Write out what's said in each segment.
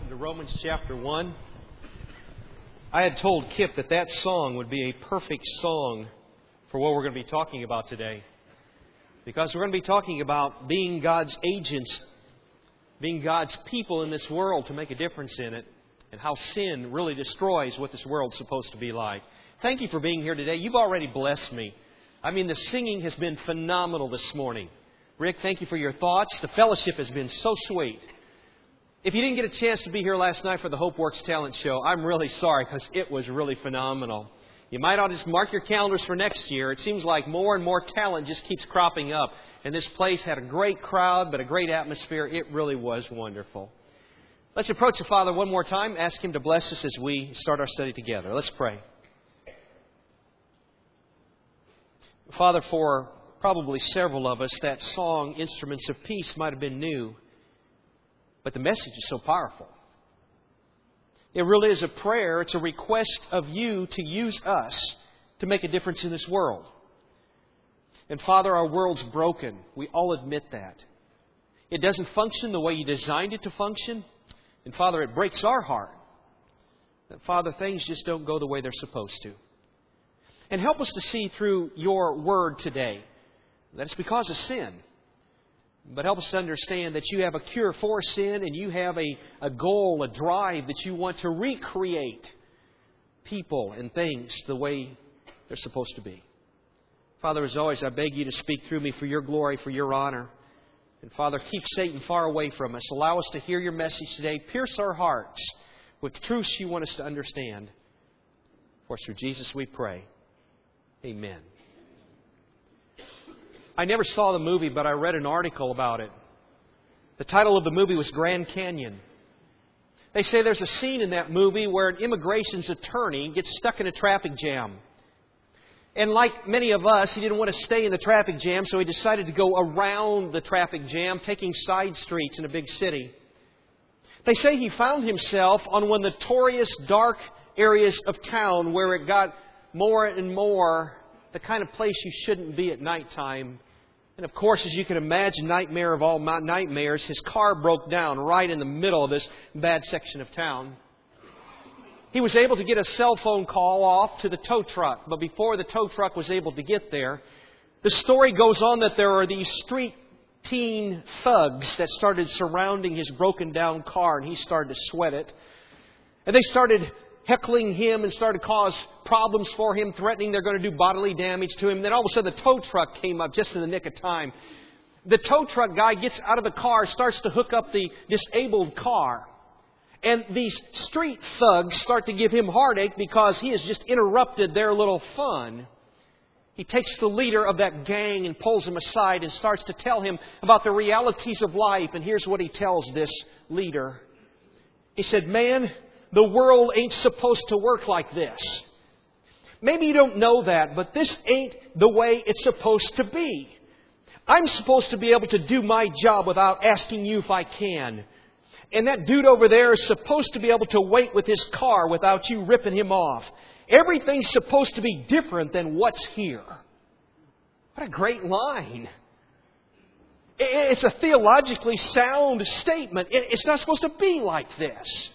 open to Romans chapter 1. I had told Kip that song would be a perfect song for what we're going to be talking about today. Because we're going to be talking about being God's agents, being God's people in this world to make a difference in it, and how sin really destroys what this world's supposed to be like. Thank you for being here today. You've already blessed me. I mean, the singing has been phenomenal this morning. Rick, thank you for your thoughts. The fellowship has been so sweet. If you didn't get a chance to be here last night for the Hope Works Talent Show, I'm really sorry because it was really phenomenal. You might ought to just mark your calendars for next year. It seems like more and more talent just keeps cropping up. And this place had a great crowd, but a great atmosphere. It really was wonderful. Let's approach the Father one more time. Ask Him to bless us as we start our study together. Let's pray. Father, for probably several of us, that song, Instruments of Peace, might have been new. But the message is so powerful. It really is a prayer. It's a request of you to use us to make a difference in this world. And Father, our world's broken. We all admit that. It doesn't function the way you designed it to function. And Father, it breaks our heart that, Father, things just don't go the way they're supposed to. And help us to see through your word today that it's because of sin. But help us to understand that you have a cure for sin and you have a goal, a drive that you want to recreate people and things the way they're supposed to be. Father, as always, I beg you to speak through me for your glory, for your honor. And Father, keep Satan far away from us. Allow us to hear your message today. Pierce our hearts with truths you want us to understand. For through Jesus we pray. Amen. I never saw the movie, but I read an article about it. The title of the movie was Grand Canyon. They say there's a scene in that movie where an immigration's attorney gets stuck in a traffic jam. And like many of us, he didn't want to stay in the traffic jam, so he decided to go around the traffic jam, taking side streets in a big city. They say he found himself on one of the notorious dark areas of town where it got more and more the kind of place you shouldn't be at nighttime. And of course, as you can imagine, nightmare of all nightmares, his car broke down right in the middle of this bad section of town. He was able to get a cell phone call off to the tow truck. But before the tow truck was able to get there, the story goes on that there are these street teen thugs that started surrounding his broken down car, and he started to sweat it. And they started heckling him and started to cause problems for him, threatening they're going to do bodily damage to him. Then all of a sudden the tow truck came up just in the nick of time. The tow truck guy gets out of the car, starts to hook up the disabled car. And these street thugs start to give him heartache because he has just interrupted their little fun. He takes the leader of that gang and pulls him aside and starts to tell him about the realities of life. And here's what he tells this leader. He said, "Man, the world ain't supposed to work like this. Maybe you don't know that, but this ain't the way it's supposed to be. I'm supposed to be able to do my job without asking you if I can. And that dude over there is supposed to be able to wait with his car without you ripping him off. Everything's supposed to be different than what's here." What a great line. It's a theologically sound statement. It's not supposed to be like this.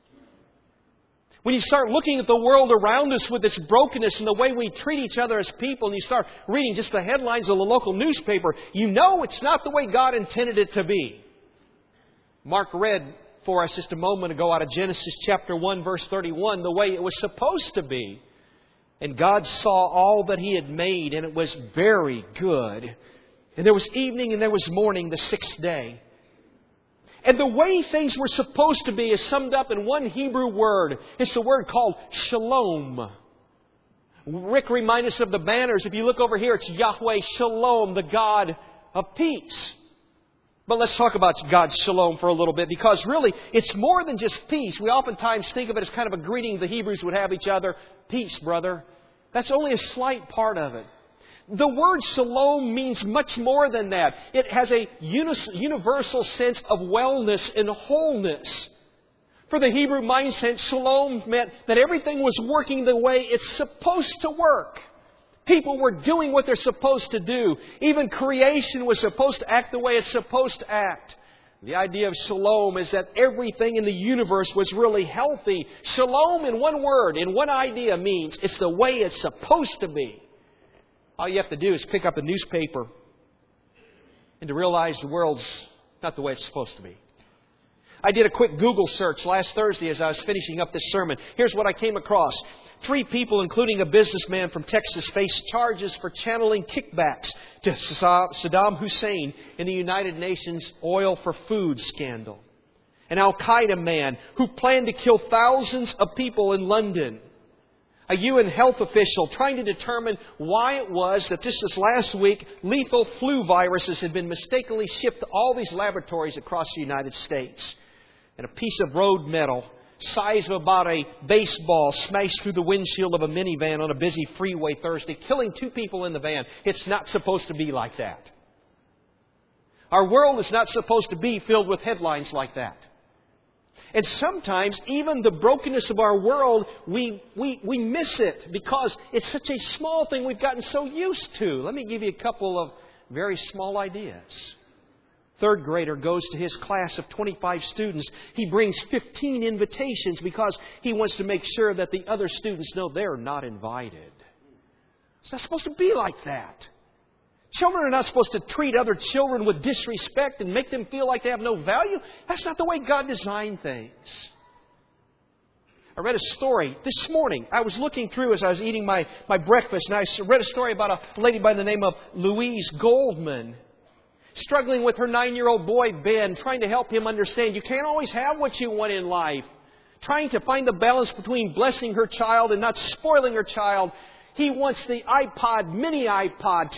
When you start looking at the world around us with its brokenness and the way we treat each other as people, and you start reading just the headlines of the local newspaper, you know it's not the way God intended it to be. Mark read for us just a moment ago out of Genesis chapter 1, verse 31, the way it was supposed to be. And God saw all that He had made, and it was very good. And there was evening and there was morning the sixth day. And the way things were supposed to be is summed up in one Hebrew word. It's the word called shalom. Rick reminded us of the banners. If you look over here, it's Yahweh Shalom, the God of peace. But let's talk about God's shalom for a little bit, because really it's more than just peace. We oftentimes think of it as kind of a greeting the Hebrews would have each other. Peace, brother. That's only a slight part of it. The word shalom means much more than that. It has a universal sense of wellness and wholeness. For the Hebrew mindset, shalom meant that everything was working the way it's supposed to work. People were doing what they're supposed to do. Even creation was supposed to act the way it's supposed to act. The idea of shalom is that everything in the universe was really healthy. Shalom, in one word, in one idea, means it's the way it's supposed to be. All you have to do is pick up a newspaper and to realize the world's not the way it's supposed to be. I did a quick Google search last Thursday as I was finishing up this sermon. Here's what I came across. 3 people, including a businessman from Texas, face charges for channeling kickbacks to Saddam Hussein in the United Nations oil for food scandal. An Al-Qaeda man who planned to kill thousands of people in London. A UN health official trying to determine why it was that just this last week, lethal flu viruses had been mistakenly shipped to all these laboratories across the United States. And a piece of road metal, size of about a baseball, smashed through the windshield of a minivan on a busy freeway Thursday, killing 2 people in the van. It's not supposed to be like that. Our world is not supposed to be filled with headlines like that. And sometimes, even the brokenness of our world, we miss it because it's such a small thing we've gotten so used to. Let me give you a couple of very small ideas. 3rd grader goes to his class of 25 students. He brings 15 invitations because he wants to make sure that the other students know they're not invited. It's not supposed to be like that. Children are not supposed to treat other children with disrespect and make them feel like they have no value. That's not the way God designed things. I read a story this morning. I was looking through as I was eating my breakfast, and I read a story about a lady by the name of Louise Goldman, struggling with her 9-year-old boy, Ben, trying to help him understand you can't always have what you want in life. Trying to find the balance between blessing her child and not spoiling her child. He wants the mini iPod,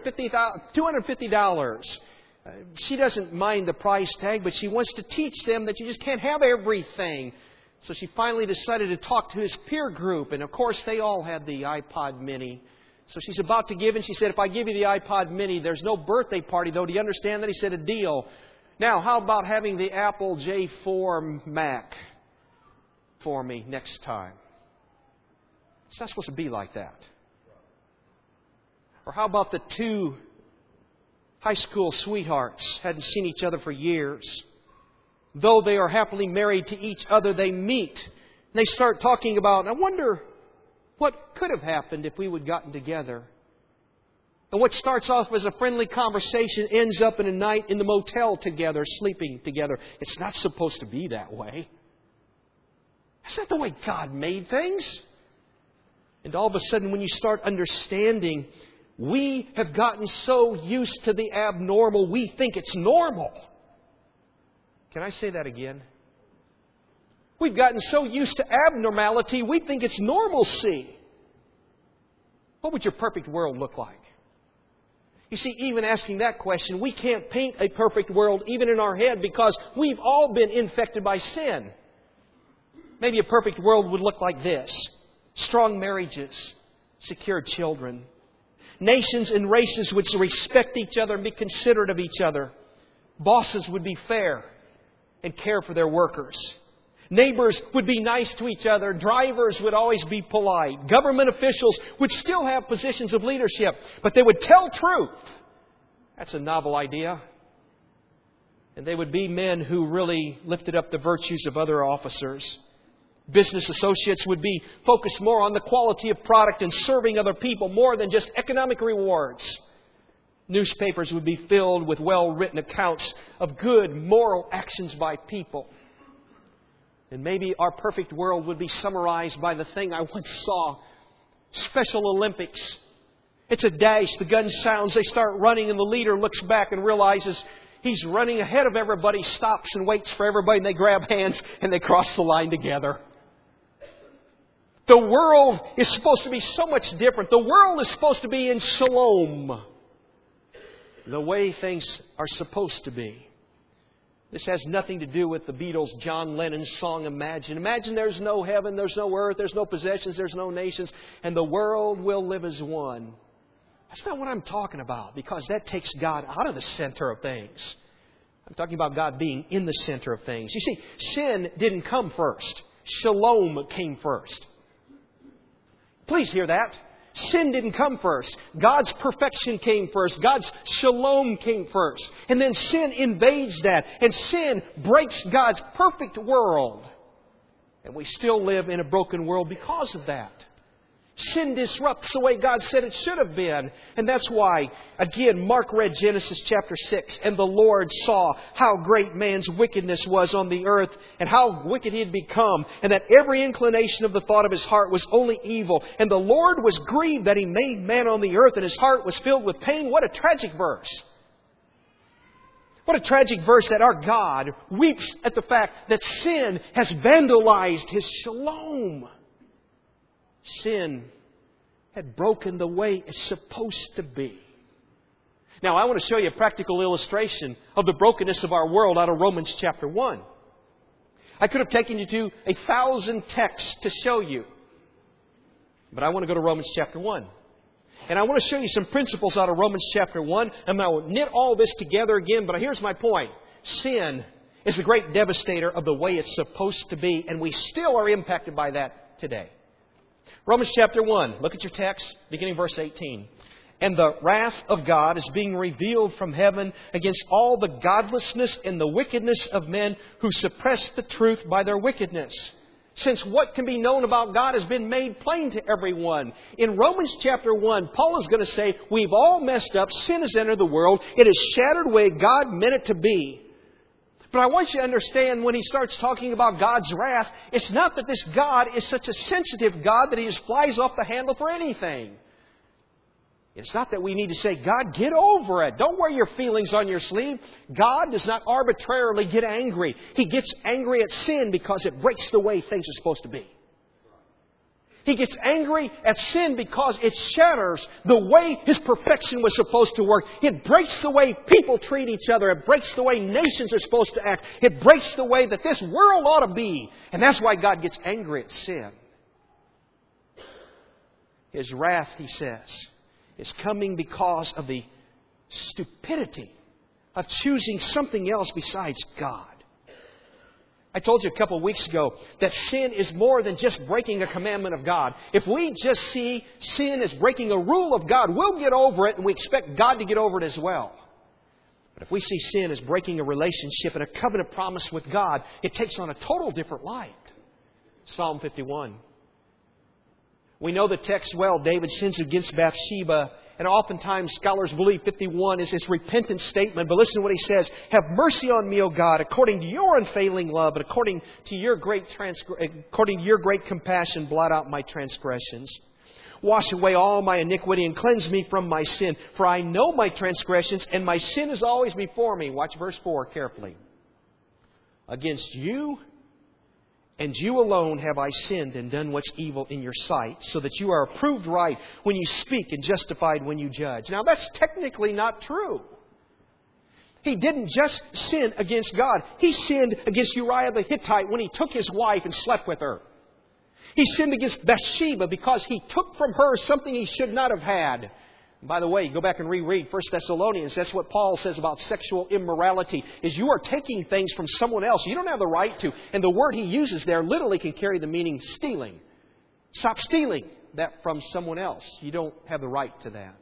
$250. She doesn't mind the price tag, but she wants to teach them that you just can't have everything. So she finally decided to talk to his peer group. And of course, they all had the iPod mini. So she's about to give, and she said, if I give you the iPod mini, there's no birthday party, though. Do you understand that? He said, a deal. Now, how about having the Apple J4 Mac for me next time? It's not supposed to be like that. Or how about the 2 high school sweethearts hadn't seen each other for years. Though they are happily married to each other, they meet. And they start talking about, I wonder what could have happened if we would have gotten together. And what starts off as a friendly conversation ends up in a night in the motel together, sleeping together. It's not supposed to be that way. That's not the way God made things. And all of a sudden, when you start understanding, we have gotten so used to the abnormal, we think it's normal. Can I say that again? We've gotten so used to abnormality, we think it's normalcy. What would your perfect world look like? You see, even asking that question, we can't paint a perfect world even in our head because we've all been infected by sin. Maybe a perfect world would look like this. Strong marriages, secure children. Nations and races would respect each other and be considerate of each other. Bosses would be fair and care for their workers. Neighbors would be nice to each other. Drivers would always be polite. Government officials would still have positions of leadership, but they would tell truth. That's a novel idea. And they would be men who really lifted up the virtues of other officers. Business associates would be focused more on the quality of product and serving other people more than just economic rewards. Newspapers would be filled with well-written accounts of good moral actions by people. And maybe our perfect world would be summarized by the thing I once saw. Special Olympics. It's a dash. The gun sounds. They start running and the leader looks back and realizes he's running ahead of everybody, stops and waits for everybody, and they grab hands and they cross the line together. The world is supposed to be so much different. The world is supposed to be in shalom. The way things are supposed to be. This has nothing to do with the Beatles' John Lennon's song, Imagine. Imagine there's no heaven, there's no earth, there's no possessions, there's no nations, and the world will live as one. That's not what I'm talking about, because that takes God out of the center of things. I'm talking about God being in the center of things. You see, sin didn't come first. Shalom came first. Please hear that. Sin didn't come first. God's perfection came first. God's shalom came first. And then sin invades that. And sin breaks God's perfect world. And we still live in a broken world because of that. Sin disrupts the way God said it should have been. And that's why, again, Mark read Genesis chapter 6. And the Lord saw how great man's wickedness was on the earth and how wicked he had become. And that every inclination of the thought of his heart was only evil. And the Lord was grieved that He made man on the earth and His heart was filled with pain. What a tragic verse. What a tragic verse that our God weeps at the fact that sin has vandalized His shalom. Sin had broken the way it's supposed to be. Now, I want to show you a practical illustration of the brokenness of our world out of Romans chapter 1. I could have taken you to 1,000 texts to show you. But I want to go to Romans chapter 1. And I want to show you some principles out of Romans chapter 1. And I will knit all this together again. But here's my point. Sin is the great devastator of the way it's supposed to be. And we still are impacted by that today. Romans chapter 1. Look at your text, beginning verse 18. And the wrath of God is being revealed from heaven against all the godlessness and the wickedness of men who suppress the truth by their wickedness. Since what can be known about God has been made plain to everyone. In Romans chapter 1, Paul is going to say, we've all messed up. Sin has entered the world. It has shattered the way God meant it to be. But I want you to understand when he starts talking about God's wrath, it's not that this God is such a sensitive God that He just flies off the handle for anything. It's not that we need to say, God, get over it. Don't wear your feelings on your sleeve. God does not arbitrarily get angry. He gets angry at sin because it breaks the way things are supposed to be. He gets angry at sin because it shatters the way His perfection was supposed to work. It breaks the way people treat each other. It breaks the way nations are supposed to act. It breaks the way that this world ought to be. And that's why God gets angry at sin. His wrath, he says, is coming because of the stupidity of choosing something else besides God. I told you a couple of weeks ago that sin is more than just breaking a commandment of God. If we just see sin as breaking a rule of God, we'll get over it and we expect God to get over it as well. But if we see sin as breaking a relationship and a covenant promise with God, it takes on a total different light. Psalm 51. We know the text well. David sins against Bathsheba. And oftentimes scholars believe 51 is his repentance statement. But listen to what he says. Have mercy on me, O God, according to your unfailing love and according to your great compassion, blot out my transgressions. Wash away all my iniquity and cleanse me from my sin. For I know my transgressions and my sin is always before me. Watch verse 4 carefully. Against you and you alone have I sinned and done what's evil in your sight, so that you are approved right when you speak and justified when you judge. Now that's technically not true. He didn't just sin against God. He sinned against Uriah the Hittite when he took his wife and slept with her. He sinned against Bathsheba because he took from her something he should not have had. And by the way, go back and reread 1 Thessalonians. That's what Paul says about sexual immorality, is you are taking things from someone else. You don't have the right to. And the word he uses there literally can carry the meaning stealing. Stop stealing that from someone else. You don't have the right to that.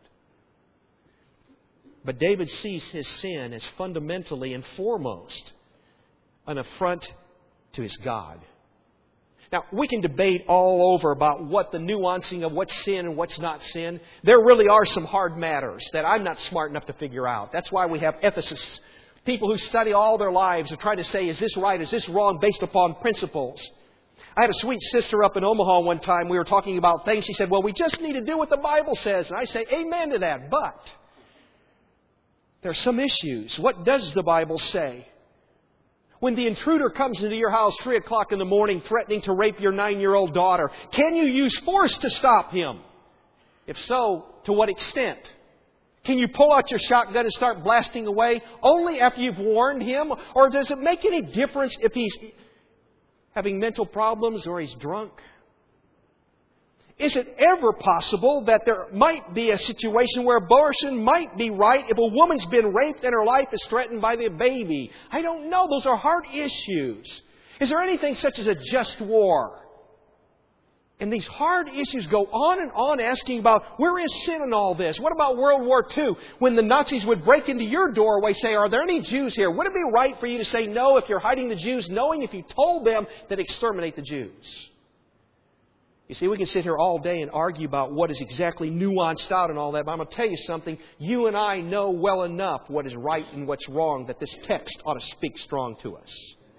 But David sees his sin as fundamentally and foremost an affront to his God. Now, we can debate all over about what the nuancing of what's sin and what's not sin. There really are some hard matters that I'm not smart enough to figure out. That's why we have ethicists, people who study all their lives and try to say, is this right, is this wrong, based upon principles. I had a sweet sister up in Omaha one time. We were talking about things. She said, well, we just need to do what the Bible says. And I say, amen to that. But there are some issues. What does the Bible say? When the intruder comes into your house 3 o'clock in the morning threatening to rape your 9-year-old daughter, can you use force to stop him? If so, to what extent? Can you pull out your shotgun and start blasting away only after you've warned him? Or does it make any difference if he's having mental problems or he's drunk? Is it ever possible that there might be a situation where abortion might be right if a woman's been raped and her life is threatened by the baby? I don't know. Those are hard issues. Is there anything such as a just war? And these hard issues go on asking about, where is sin in all this? What about World War II? When the Nazis would break into your doorway, say, are there any Jews here? Would it be right for you to say no if you're hiding the Jews, knowing if you told them that exterminate the Jews? You see, we can sit here all day and argue about what is exactly nuanced out and all that, but I'm going to tell you something. You and I know well enough what is right and what's wrong that this text ought to speak strong to us.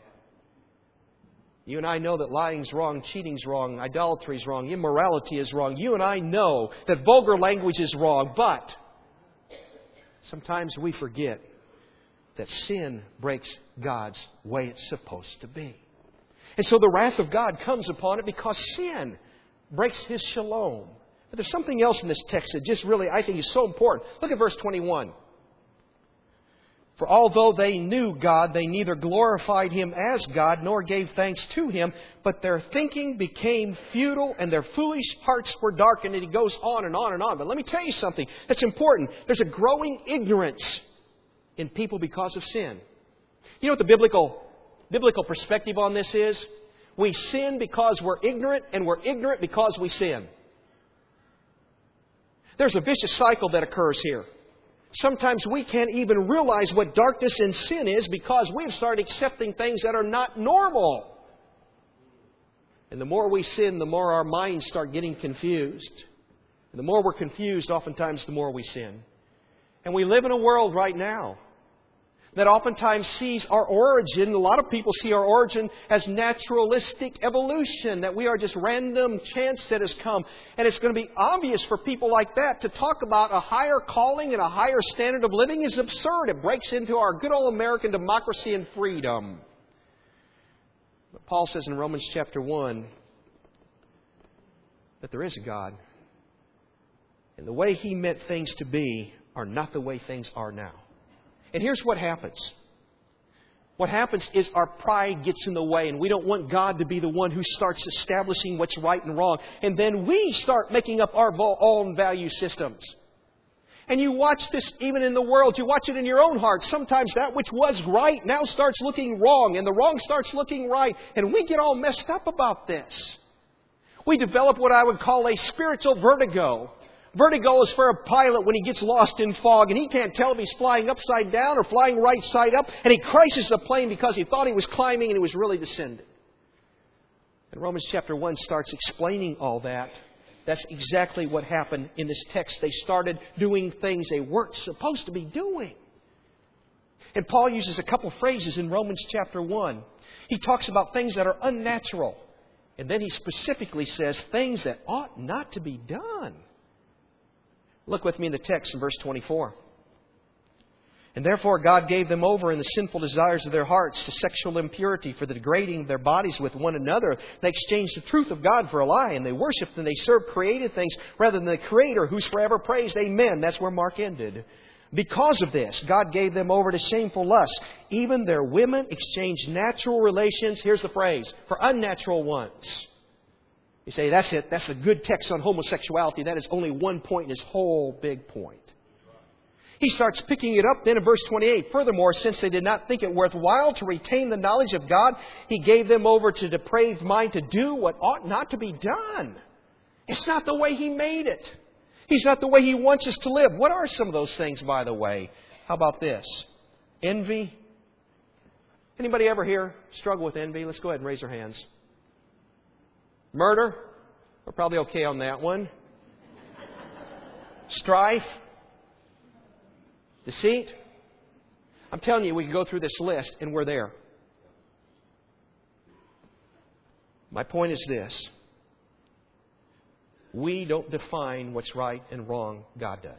You and I know that lying's wrong, cheating's wrong, idolatry's wrong, immorality is wrong. You and I know that vulgar language is wrong, but sometimes we forget that sin breaks God's way it's supposed to be. And so the wrath of God comes upon it because sin breaks His shalom. But there's something else in this text that just really, I think, is so important. Look at verse 21. For although they knew God, they neither glorified Him as God nor gave thanks to Him, but their thinking became futile and their foolish hearts were darkened. And he goes on and on and on. But let me tell you something that's important. There's a growing ignorance in people because of sin. You know what the biblical perspective on this is? We sin because we're ignorant, and we're ignorant because we sin. There's a vicious cycle that occurs here. Sometimes we can't even realize what darkness and sin is because we've started accepting things that are not normal. And the more we sin, the more our minds start getting confused. And the more we're confused, oftentimes the more we sin. And we live in a world right now that oftentimes sees our origin, a lot of people see our origin as naturalistic evolution, that we are just random chance that has come. And it's going to be obvious for people like that to talk about a higher calling and a higher standard of living is absurd. It breaks into our good old American democracy and freedom. But Paul says in Romans chapter 1 that there is a God. And the way He meant things to be are not the way things are now. And here's what happens. What happens is our pride gets in the way, and we don't want God to be the one who starts establishing what's right and wrong. And then we start making up our own value systems. And you watch this even in the world. You watch it in your own heart. Sometimes that which was right now starts looking wrong, and the wrong starts looking right. And we get all messed up about this. We develop what I would call a spiritual vertigo. Vertigo is for a pilot when he gets lost in fog and he can't tell if he's flying upside down or flying right side up, and he crashes the plane because he thought he was climbing and he was really descending. And Romans chapter 1 starts explaining all that. That's exactly what happened in this text. They started doing things they weren't supposed to be doing. And Paul uses a couple phrases in Romans chapter 1. He talks about things that are unnatural. And then he specifically says things that ought not to be done. Look with me in the text in verse 24. And therefore God gave them over in the sinful desires of their hearts to sexual impurity, for the degrading of their bodies with one another. They exchanged the truth of God for a lie, and they worshipped and they served created things rather than the Creator, who's forever praised. Amen. That's where Mark ended. Because of this, God gave them over to shameful lusts. Even their women exchanged natural relations, here's the phrase, for unnatural ones. You say, that's it. That's a good text on homosexuality. That is only one point in his whole big point. He starts picking it up then in verse 28. Furthermore, since they did not think it worthwhile to retain the knowledge of God, He gave them over to depraved mind to do what ought not to be done. It's not the way He made it. He's not the way He wants us to live. What are some of those things, by the way? How about this? Envy. Anybody ever here struggle with envy? Let's go ahead and raise our hands. Murder. We're probably okay on that one. Strife. Deceit. I'm telling you, we can go through this list and we're there. My point is this. We don't define what's right and wrong. God does.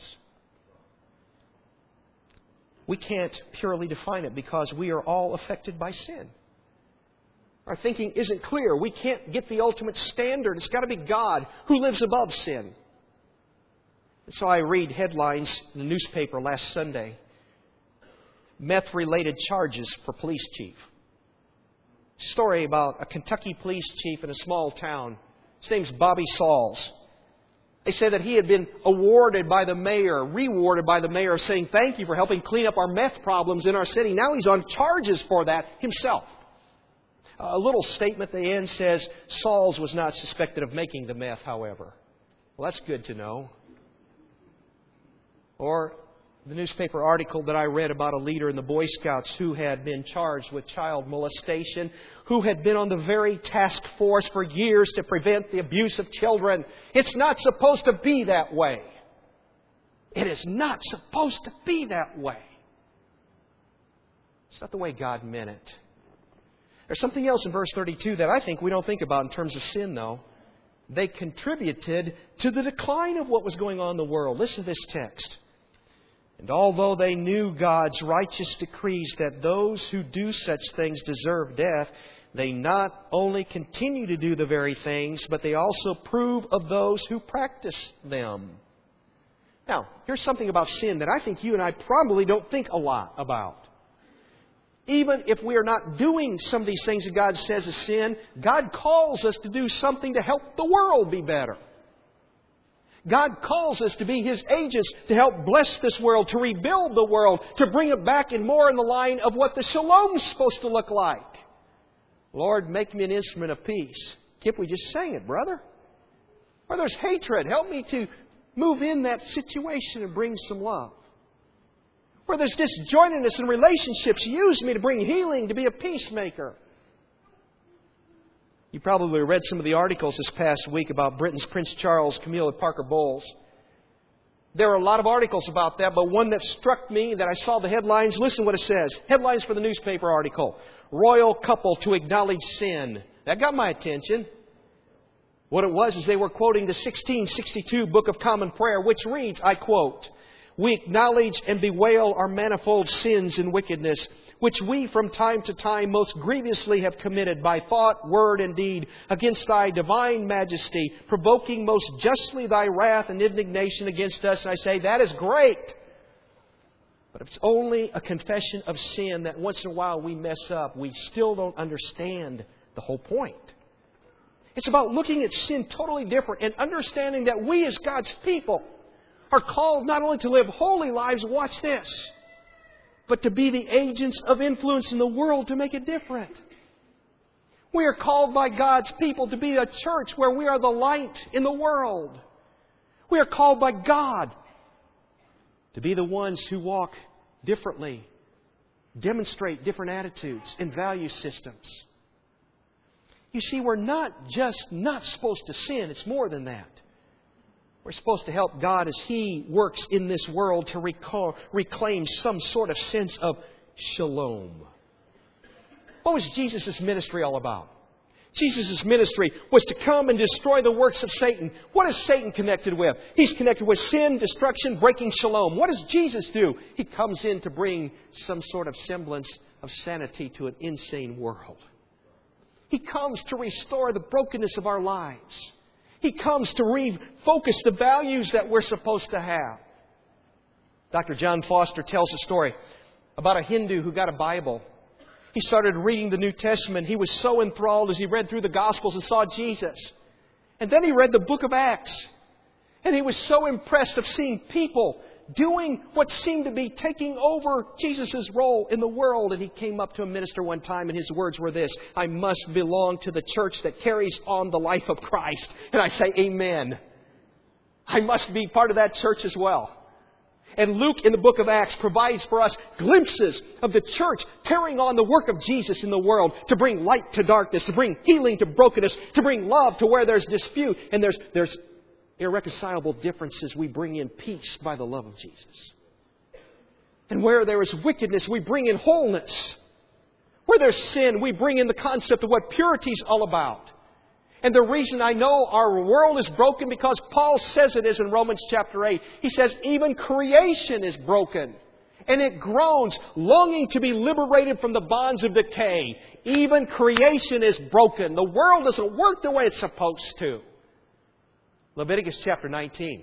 We can't purely define it because we are all affected by sin. Our thinking isn't clear. We can't get the ultimate standard. It's got to be God who lives above sin. And so I read headlines in the newspaper last Sunday. Meth-related charges for police chief. Story about a Kentucky police chief in a small town. His name's Bobby Sauls. They say that he had been awarded by the mayor, rewarded by the mayor, saying, thank you for helping clean up our meth problems in our city. Now he's on charges for that himself. A little statement at the end says, Saul's was not suspected of making the meth, however. Well, that's good to know. Or the newspaper article that I read about a leader in the Boy Scouts who had been charged with child molestation, who had been on the very task force for years to prevent the abuse of children. It's not supposed to be that way. It is not supposed to be that way. It's not the way God meant it. There's something else in verse 32 that I think we don't think about in terms of sin, though. They contributed to the decline of what was going on in the world. Listen to this text. And although they knew God's righteous decrees that those who do such things deserve death, they not only continue to do the very things, but they also approve of those who practice them. Now, here's something about sin that I think you and I probably don't think a lot about. Even if we are not doing some of these things that God says is sin, God calls us to do something to help the world be better. God calls us to be His agents to help bless this world, to rebuild the world, to bring it back in more in the line of what the shalom is supposed to look like. Lord, make me an instrument of peace. Kip, we just sang it, brother. Where there's hatred, help me to move in that situation and bring some love. Where there's disjointedness in relationships, use me to bring healing, to be a peacemaker. You probably read some of the articles this past week about Britain's Prince Charles, Camilla Parker Bowles. There are a lot of articles about that, but one that struck me, that I saw the headlines, listen what it says. Headlines for the newspaper article. Royal couple to acknowledge sin. That got my attention. What it was is they were quoting the 1662 Book of Common Prayer, which reads, I quote, "We acknowledge and bewail our manifold sins and wickedness, which we from time to time most grievously have committed by thought, word, and deed against Thy divine majesty, provoking most justly Thy wrath and indignation against us." And I say, that is great. But if it's only a confession of sin that once in a while we mess up, we still don't understand the whole point. It's about looking at sin totally different and understanding that we as God's people are called not only to live holy lives, watch this, but to be the agents of influence in the world to make it different. We are called by God's people to be a church where we are the light in the world. We are called by God to be the ones who walk differently, demonstrate different attitudes and value systems. You see, we're not supposed to sin. It's more than that. We're supposed to help God as He works in this world to reclaim some sort of sense of shalom. What was Jesus' ministry all about? Jesus' ministry was to come and destroy the works of Satan. What is Satan connected with? He's connected with sin, destruction, breaking shalom. What does Jesus do? He comes in to bring some sort of semblance of sanity to an insane world. He comes to restore the brokenness of our lives. He comes to refocus the values that we're supposed to have. Dr. John Foster tells a story about a Hindu who got a Bible. He started reading the New Testament. He was so enthralled as he read through the Gospels and saw Jesus. And then he read the book of Acts. And he was so impressed of seeing people doing what seemed to be taking over Jesus' role in the world. And he came up to a minister one time and his words were this: "I must belong to the church that carries on the life of Christ." And I say, amen. I must be part of that church as well. And Luke in the book of Acts provides for us glimpses of the church carrying on the work of Jesus in the world to bring light to darkness, to bring healing to brokenness, to bring love to where there's dispute and there's irreconcilable differences. We bring in peace by the love of Jesus. And where there is wickedness, we bring in wholeness. Where there's sin, we bring in the concept of what purity is all about. And the reason I know our world is broken, because Paul says it is in Romans chapter 8. He says even creation is broken. And it groans, longing to be liberated from the bonds of decay. Even creation is broken. The world doesn't work the way it's supposed to. Leviticus chapter 19.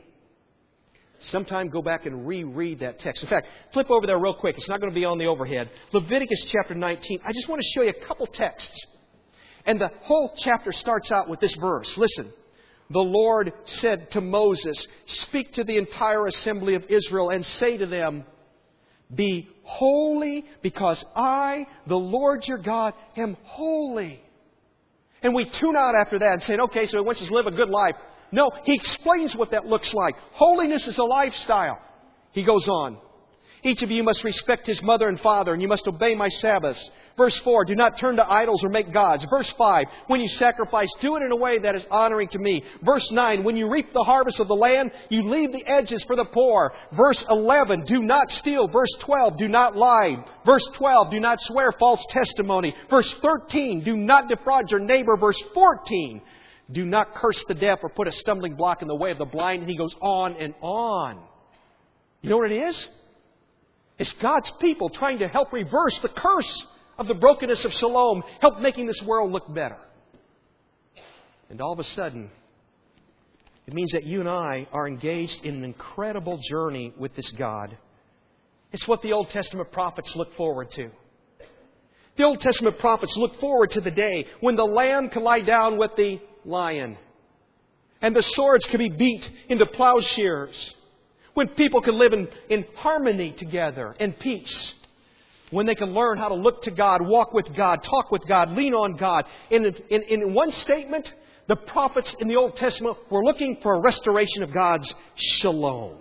Sometime go back and reread that text. In fact, flip over there real quick. It's not going to be on the overhead. Leviticus chapter 19. I just want to show you a couple texts. And the whole chapter starts out with this verse. Listen. The Lord said to Moses, "Speak to the entire assembly of Israel and say to them, Be holy because I, the Lord your God, am holy. And we tune out after that and say, okay, so He wants us to live a good life. No, He explains what that looks like. Holiness is a lifestyle. He goes on. Each of you must respect his mother and father, and you must obey my Sabbaths. Verse 4, do not turn to idols or make gods. Verse 5, when you sacrifice, do it in a way that is honoring to me. Verse 9, when you reap the harvest of the land, you leave the edges for the poor. Verse 11, do not steal. Verse 12, do not lie. Verse 12, do not swear false testimony. Verse 13, do not defraud your neighbor. Verse 14, do not curse the deaf or put a stumbling block in the way of the blind. And he goes on and on. You know what it is? It's God's people trying to help reverse the curse of the brokenness of Shalom, help making this world look better. And all of a sudden, it means that you and I are engaged in an incredible journey with this God. It's what the Old Testament prophets look forward to. The Old Testament prophets look forward to the day when the lamb can lie down with the lion, and the swords can be beat into plowshares. When people can live in harmony together and peace. When they can learn how to look to God, walk with God, talk with God, lean on God. In one statement, the prophets in the Old Testament were looking for a restoration of God's shalom.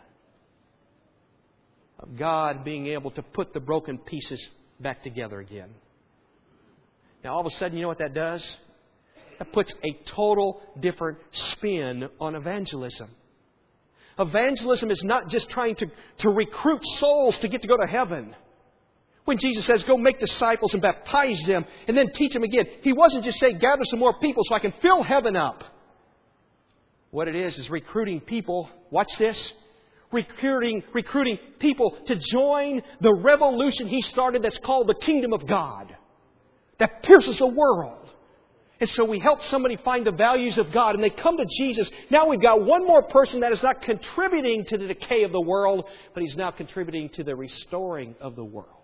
Of God being able to put the broken pieces back together again. Now all of a sudden, you know what that does? That puts a total different spin on evangelism. Evangelism is not just trying to recruit souls to get to go to heaven. When Jesus says, go make disciples and baptize them and then teach them again, He wasn't just saying, gather some more people so I can fill heaven up. What it is recruiting people, watch this, recruiting people to join the revolution He started that's called the kingdom of God. That pierces the world. And so we help somebody find the values of God and they come to Jesus. Now we've got one more person that is not contributing to the decay of the world, but he's now contributing to the restoring of the world.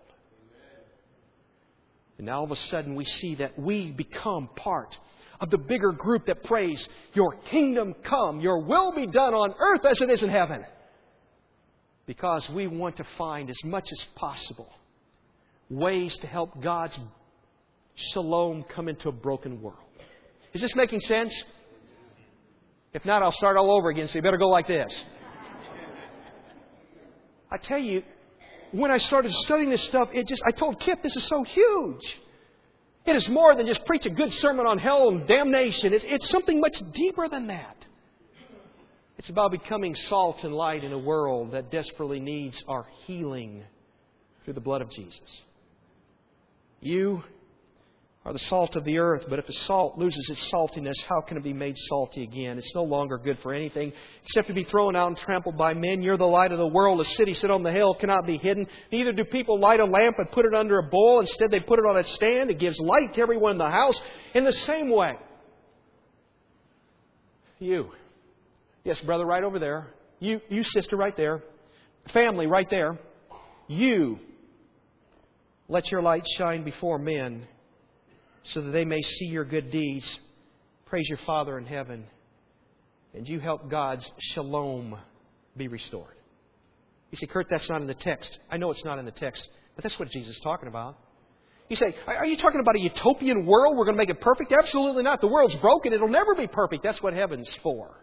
And now all of a sudden we see that we become part of the bigger group that prays, your kingdom come, your will be done on earth as it is in heaven. Because we want to find as much as possible ways to help God's shalom come into a broken world. Is this making sense? If not, I'll start all over again, so you better go like this. I tell you, when I started studying this stuff, I told Kip, this is so huge. It is more than just preach a good sermon on hell and damnation. It's something much deeper than that. It's about becoming salt and light in a world that desperately needs our healing through the blood of Jesus. You are the salt of the earth, but if the salt loses its saltiness, how can it be made salty again? It's no longer good for anything except to be thrown out and trampled by men. You're the light of the world. A city set on the hill cannot be hidden. Neither do people light a lamp and put it under a bowl. Instead, they put it on a stand. It gives light to everyone in the house. In the same way, you, yes, brother, right over there. You sister, right there. Family, right there. You, let your light shine before men, so that they may see your good deeds, praise your Father in heaven, and you help God's shalom be restored. You say, Kurt, that's not in the text. I know it's not in the text, but that's what Jesus is talking about. You say, are you talking about a utopian world? We're going to make it perfect? Absolutely not. The world's broken. It'll never be perfect. That's what heaven's for.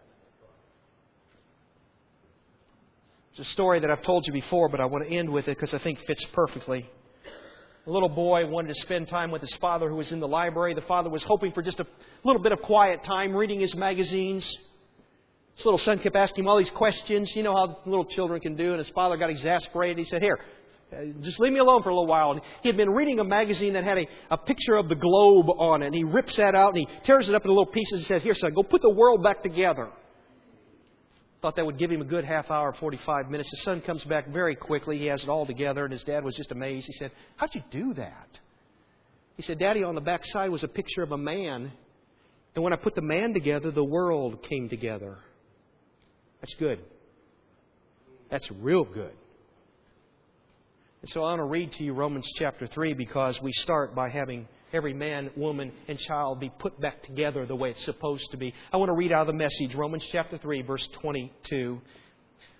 It's a story that I've told you before, but I want to end with it because I think it fits perfectly. A little boy wanted to spend time with his father who was in the library. The father was hoping for just a little bit of quiet time reading his magazines. His little son kept asking him all these questions. You know how little children can do. And his father got exasperated. He said, here, just leave me alone for a little while. And he had been reading a magazine that had a picture of the globe on it. And he rips that out and he tears it up into little pieces and says, here, son, go put the world back together. Thought that would give him a good half hour, 45 minutes. His son comes back very quickly. He has it all together, and his dad was just amazed. He said, how'd you do that? He said, Daddy, on the back side was a picture of a man. And when I put the man together, the world came together. That's good. That's real good. And so I want to read to you Romans chapter 3 because we start by having every man, woman, and child be put back together the way it's supposed to be. I want to read out of the Message, Romans chapter 3, verse 22.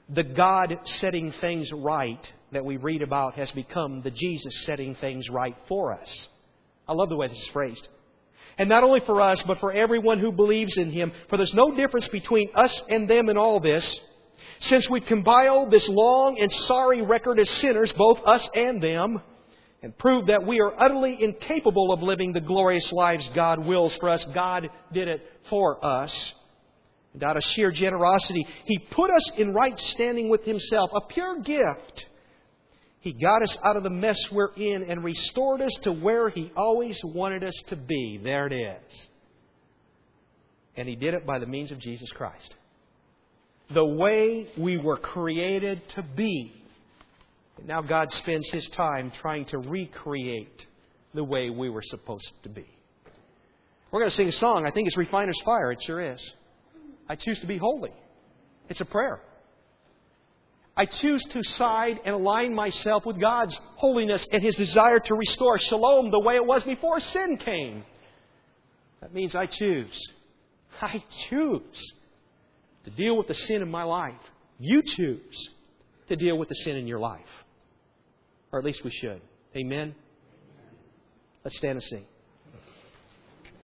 the God setting things right that we read about has become the Jesus setting things right for us. I love the way this is phrased. And not only for us, but for everyone who believes in Him. For there's no difference between us and them in all this. Since we've compiled this long and sorry record as sinners, both us and them, and proved that we are utterly incapable of living the glorious lives God wills for us, God did it for us. And out of sheer generosity, He put us in right standing with Himself, a pure gift. He got us out of the mess we're in and restored us to where He always wanted us to be. There it is. And He did it by the means of Jesus Christ. The way we were created to be. And now God spends His time trying to recreate the way we were supposed to be. We're going to sing a song. I think it's Refiner's Fire. It sure is. I choose to be holy. It's a prayer. I choose to side and align myself with God's holiness and His desire to restore shalom the way it was before sin came. That means I choose to deal with the sin in my life. You choose to deal with the sin in your life. Or at least we should. Amen? Let's stand and sing.